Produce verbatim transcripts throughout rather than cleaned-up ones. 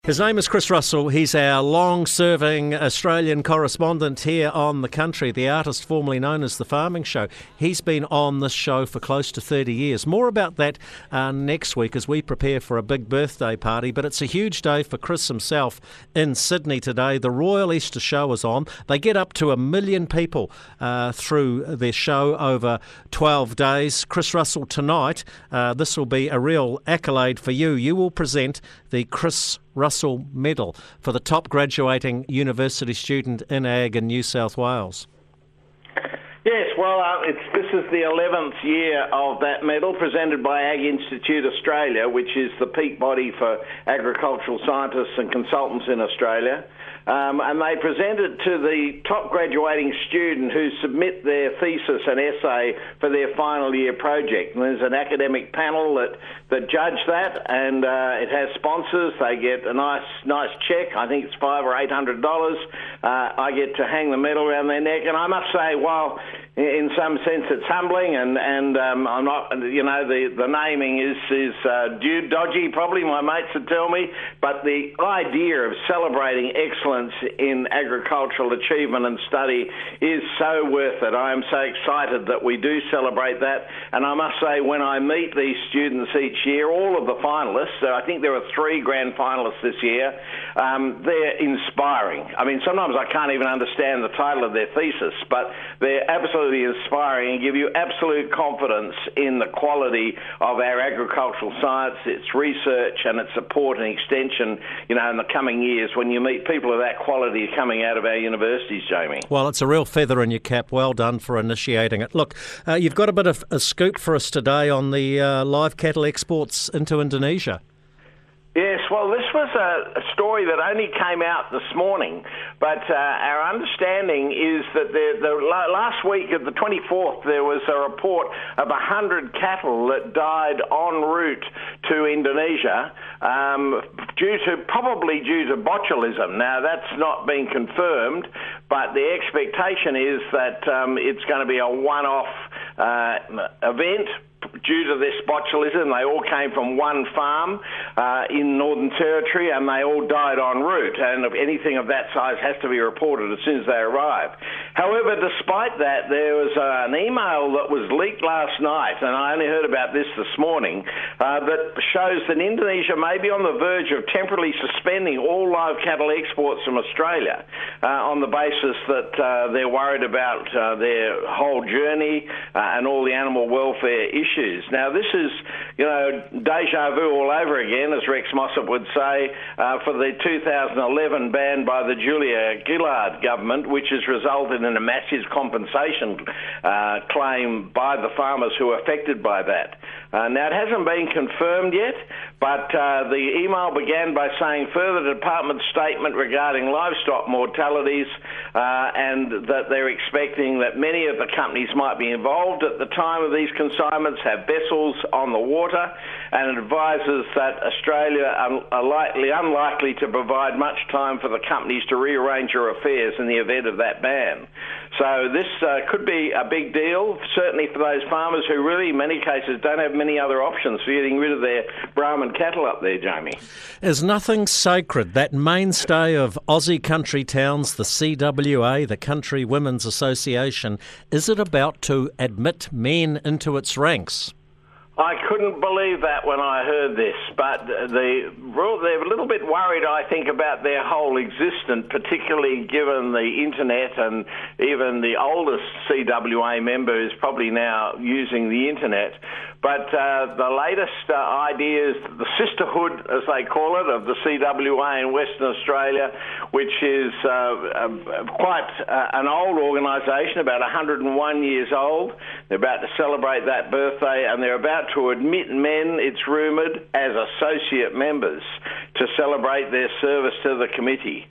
His name is Chris Russell. He's our long-serving Australian correspondent here on The Country, the artist formerly known as The Farming Show. He's been on this show for close to thirty years. More about that uh, next week as we prepare for a big birthday party. But it's a huge day for Chris himself in Sydney today. The Royal Easter Show is on. They get up to a million people uh, through their show over twelve days. Chris Russell, tonight, uh, this will be a real accolade for you. You will present the Chris Russell Medal for the top graduating university student in ag in New South Wales. Yes, well, uh, it's, this is the eleventh year of that medal presented by Ag Institute Australia, which is the peak body for agricultural scientists and consultants in Australia. Um, and they present it to the top graduating student who submit their thesis and essay for their final year project. And there's an academic panel that, that judge that, and uh, it has sponsors. They get a nice nice check. I think it's five or eight hundred dollars. Uh, I get to hang the medal around their neck, and I must say, while in some sense it's humbling, and and um, I'm not, you know, the the naming is is uh, due dodgy. Probably my mates would tell me, but the idea of celebrating excellence in agricultural achievement and study is so worth it. I am so excited that we do celebrate that, and I must say, when I meet these students each year, all of the finalists, so I think there are three grand finalists this year, um, they're inspiring. I mean, sometimes I can't even understand the title of their thesis, but they're absolutely inspiring and give you absolute confidence in the quality of our agricultural science, its research and its support and extension, you know, in the coming years when you meet people of that quality coming out of our universities, Jamie. Well, it's a real feather in your cap. Well done for initiating it. Look, uh, you've got a bit of a scoop for us today on the uh, live cattle exports into Indonesia. Yes, well, this was a, a story that only came out this morning, but uh, our understanding is that the, the last week of the twenty-fourth, there was a report of one hundred cattle that died en route to Indonesia, um, due to probably due to botulism. Now, that's not been confirmed, but the expectation is that um, it's going to be a one-off uh, event due to this botulism. They all came from one farm uh, in Northern Territory, and they all died en route, and if anything of that size has to be reported as soon as they arrive. However, despite that, there was uh, an email that was leaked last night, and I only heard about this this morning, uh, that shows that Indonesia may be on the verge of temporarily suspending all live cattle exports from Australia uh, on the basis that uh, they're worried about uh, their whole journey uh, and all the animal welfare issues. Now, this is, you know, deja vu all over again, as Rex Mossop would say, uh, for the two thousand eleven ban by the Julia Gillard government, which has resulted in a massive compensation uh, claim by the farmers who are affected by that. Uh, now, it hasn't been confirmed yet, but uh, the email began by saying further department statement regarding livestock mortalities uh, and that they're expecting that many of the companies might be involved at the time of these consignments have vessels on the water, and it advises that Australia are likely, unlikely to provide much time for the companies to rearrange their affairs in the event of that ban. So this uh, could be a big deal, certainly for those farmers who really, in many cases, don't have many other options for getting rid of their Brahman cattle up there, Jamie. Is nothing sacred, that mainstay of Aussie country towns, the C W A, the Country Women's Association, is it about to admit men into its ranks? I couldn't believe that when I heard this, but the, they're a little bit worried, I think, about their whole existence, particularly given the internet, and even the oldest C W A member is probably now using the internet. But uh, the latest uh, ideas, the sisterhood, as they call it, of the C W A in Western Australia, which is uh, uh, quite uh, an old organisation, about one hundred and one years old. They're about to celebrate that birthday, and they're about to admit men, it's rumoured, as associate members to celebrate their service to the committee.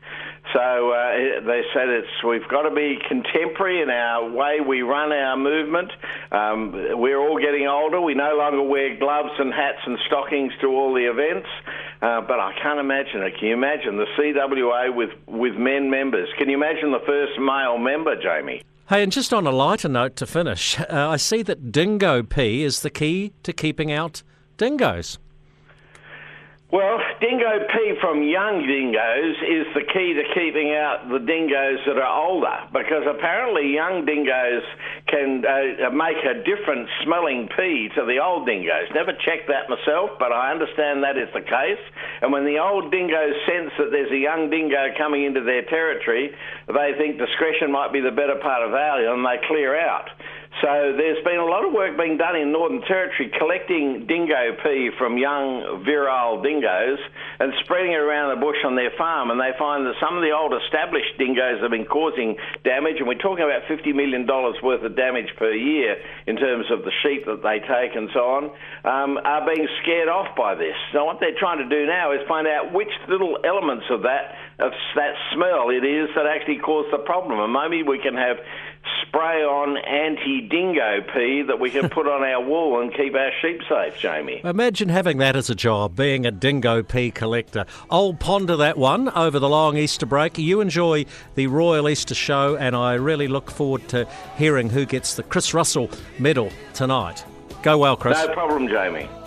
So uh, they said it's we've got to be contemporary in our way we run our movement. Um, we're all getting older. We no longer wear gloves and hats and stockings to all the events. Uh, but I can't imagine it. Can you imagine the C W A with, with men members? Can you imagine the first male member, Jamie? Hey, and just on a lighter note to finish, uh, I see that dingo pee is the key to keeping out dingoes. Well, dingo pee from young dingoes is the key to keeping out the dingoes that are older, because apparently young dingoes can uh, make a different smelling pee to the old dingoes. Never checked that myself, but I understand that is the case. And when the old dingoes sense that there's a young dingo coming into their territory, they think discretion might be the better part of valor, and they clear out. So there's been a lot of work being done in Northern Territory collecting dingo pee from young virile dingoes and spreading it around the bush on their farm, and they find that some of the old established dingoes have been causing damage, and we're talking about fifty million dollars worth of damage per year in terms of the sheep that they take and so on, um, are being scared off by this. So what they're trying to do now is find out which little elements of that, of that smell it is that actually cause the problem, and maybe we can have spray-on anti-dingo pee that we can put on our wool and keep our sheep safe, Jamie. Imagine having that as a job, being a dingo pee collector. I'll ponder that one over the long Easter break. You enjoy the Royal Easter Show, and I really look forward to hearing who gets the Chris Russell Medal tonight. Go well, Chris. No problem, Jamie.